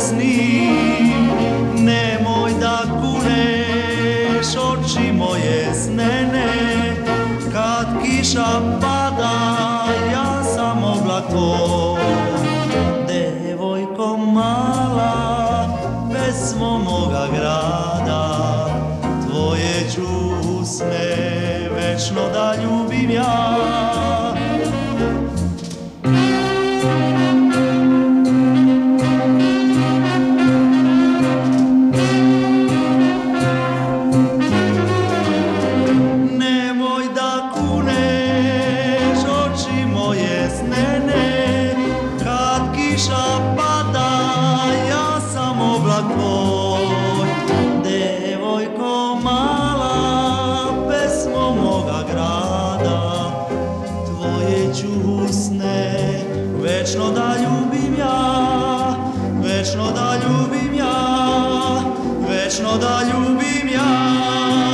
snim, nemoj da kuneš oči moje snene. Kad kiša pada, ja sam oblak tvoj. Devojko mala, pesmo moga grada, tvoje ću usne večno da ljubim ja. Nemoj da kuneš oči moje snene, kad kiša pada, ja sam oblak tvoj. Devojko mala, pesmo moga grada, tvoje ću usne večno da ljubim ja, večno da ljubim ja, večno da ljubim ja.